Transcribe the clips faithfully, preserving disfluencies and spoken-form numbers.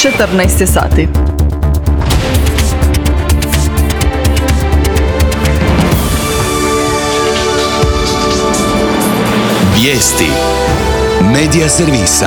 četrnaest je sati. Vijesti Medija servisa.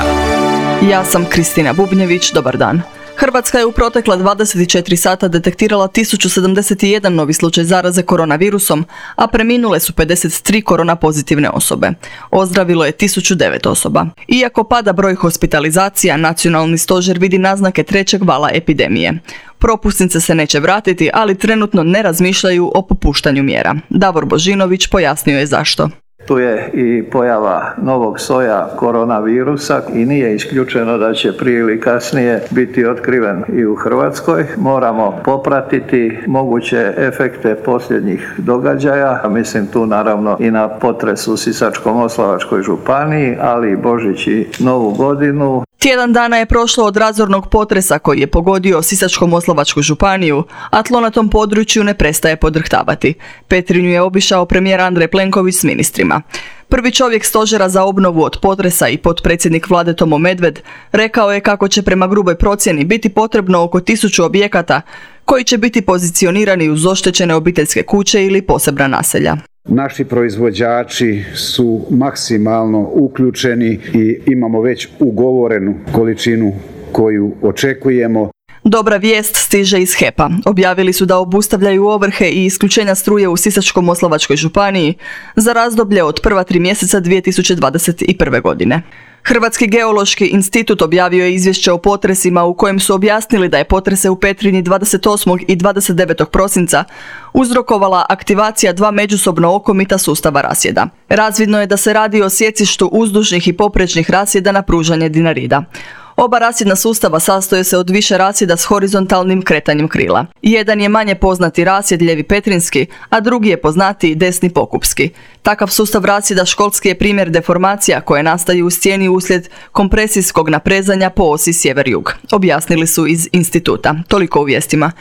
Ja sam Kristina Bubnjević, dobar dan. Hrvatska je u protekla dvadeset četiri sata detektirala tisuću sedamdeset jedan novi slučaj zaraze koronavirusom, a preminule su pedeset tri korona pozitivne osobe. Ozdravilo je tisuću devet osoba. Iako pada broj hospitalizacija, nacionalni stožer vidi naznake trećeg vala epidemije. Propusnice se neće vratiti, ali trenutno ne razmišljaju o popuštanju mjera. Davor Božinović pojasnio je zašto. Tu je i pojava novog soja koronavirusa i nije isključeno da će prije ili kasnije biti otkriven i u Hrvatskoj. Moramo popratiti moguće efekte posljednjih događaja. Mislim tu naravno i na potres u Sisačko-moslavačkoj županiji, ali i Božić i Novu godinu. Tjedan dana je prošlo od razornog potresa koji je pogodio Sisačko-moslavačku županiju, a tlo na tom području ne prestaje podrhtavati. Petrinju je obišao premijer Andrej Plenković s ministrima. Prvi čovjek stožera za obnovu od potresa i potpredsjednik vlade Tomo Medved rekao je kako će prema gruboj procjeni biti potrebno oko tisuću objekata koji će biti pozicionirani uz oštećene obiteljske kuće ili posebna naselja. Naši proizvođači su maksimalno uključeni i imamo već ugovorenu količinu koju očekujemo. Dobra vijest stiže iz H E P-a. Objavili su da obustavljaju ovrhe i isključenja struje u Sisačko-moslavačkoj županiji za razdoblje od prva tri mjeseca dvije tisuće dvadeset prve. godine. Hrvatski geološki institut objavio je izvješće o potresima u kojem su objasnili da je potrese u Petrinji dvadeset osmog i dvadeset devetog prosinca uzrokovala aktivacija dva međusobno okomita sustava rasjeda. Razvidno je da se radi o sjecištu uzdužnih i poprečnih rasjeda na pružanje Dinarida. Oba rasjedna sustava sastoje se od više rasjeda s horizontalnim kretanjem krila. Jedan je manje poznati rasjed lijevi petrinski, a drugi je poznatiji desni pokupski. Takav sustav rasjeda školski je primjer deformacija koje nastaju u stijeni uslijed kompresijskog naprezanja po osi sjever-jug, objasnili su iz instituta. Toliko u vijestima.